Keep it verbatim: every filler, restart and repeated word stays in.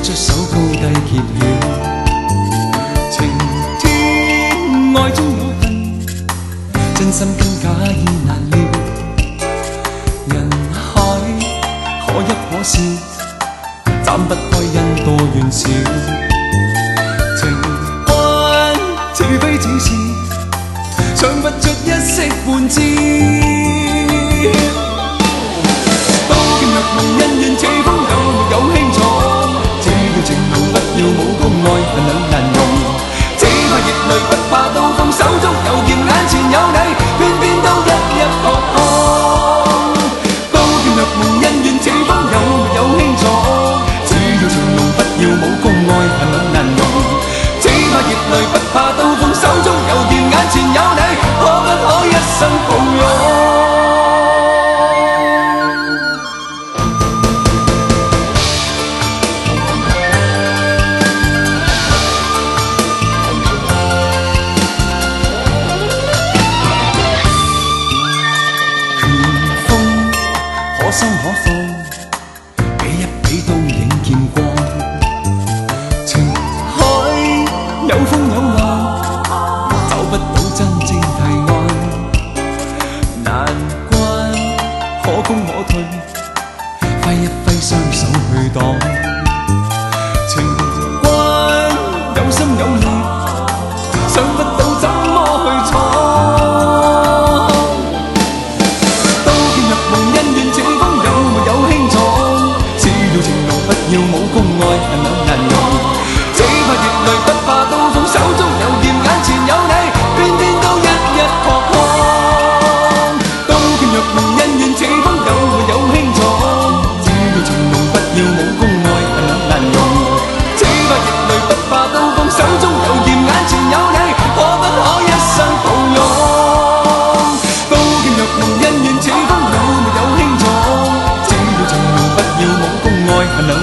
出手高低揭曉。情天愛中有恨，真心跟假意難料。人海可泣可笑，斬不開因多怨少。情關似非似是，想不出一息半朝。刀劍若夢恩怨似風有沒有輕重？只要情濃不要武功愛恨兩難容。只怕熱淚不怕刀鋒，手中有劍眼前有你，偏偏都一一撲空。刀劍若夢恩怨似風有沒有輕重？只要情濃不要武功愛恨兩難容。只怕熱淚不怕刀鋒，手中有劍眼前有你，可不可一生抱擁？可心可放，比一比都影見光。情海有風有浪，找不到真正題案。難關可攻可退，揮一揮雙手去擋。情關有心有力，想不到怎麼去闖。要武功愛恨兩難容，只怕熱淚不怕刀鋒，手中有劍眼前有你，偏偏都一一撲空。刀劍若夢恩怨似風有沒有輕重？只要情濃不要武功愛恨兩難容，只怕熱淚不怕刀鋒，手中有劍眼前有你，可不可一生抱擁？刀劍若夢恩怨似風有沒有輕重？只要情濃不要武功愛恨兩